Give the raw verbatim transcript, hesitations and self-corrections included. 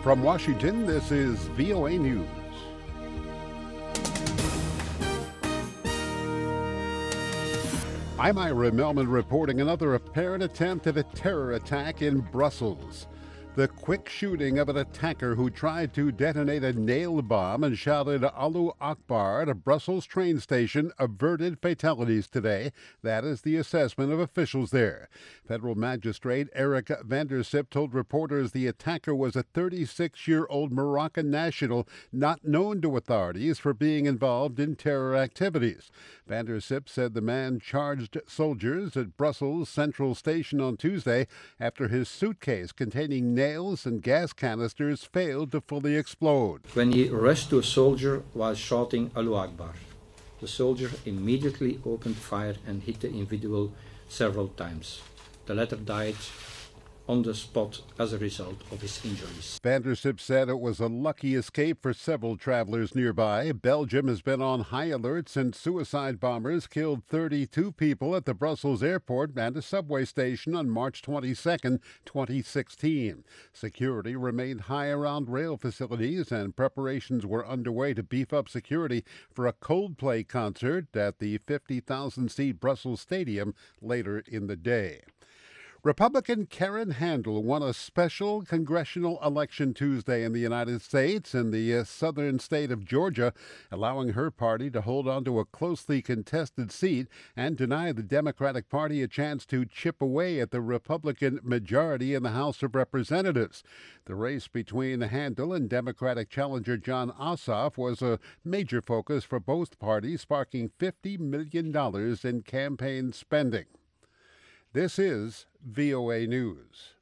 From Washington, this is V O A News. I'm Ira Melman reporting another apparent attempt at a terror attack in Brussels. The quick shooting of an attacker who tried to detonate a nail bomb and shouted Allahu Akbar at a Brussels train station averted fatalities today. That is the assessment of officials there. Federal magistrate Eric van der Sip told reporters the attacker was a thirty-six-year-old Moroccan national not known to authorities for being involved in terror activities. Van der Sip said the man charged soldiers at Brussels Central Station on Tuesday after his suitcase containing nails and gas canisters failed to fully explode. When he rushed to a soldier while shouting Allahu Akbar, the soldier immediately opened fire and hit the individual several times. The latter died on the spot as a result of his injuries. Van der Sip said it was a lucky escape for several travelers nearby. Belgium has been on high alert since suicide bombers killed thirty-two people at the Brussels airport and a subway station on March twenty-second, twenty sixteen. Security remained high around rail facilities, and preparations were underway to beef up security for a Coldplay concert at the fifty thousand seat Brussels Stadium later in the day. Republican Karen Handel won a special congressional election Tuesday in the United States in the uh, southern state of Georgia, allowing her party to hold on to a closely contested seat and deny the Democratic Party a chance to chip away at the Republican majority in the House of Representatives. The race between Handel and Democratic challenger Jon Ossoff was a major focus for both parties, sparking fifty million dollars in campaign spending. This is V O A News.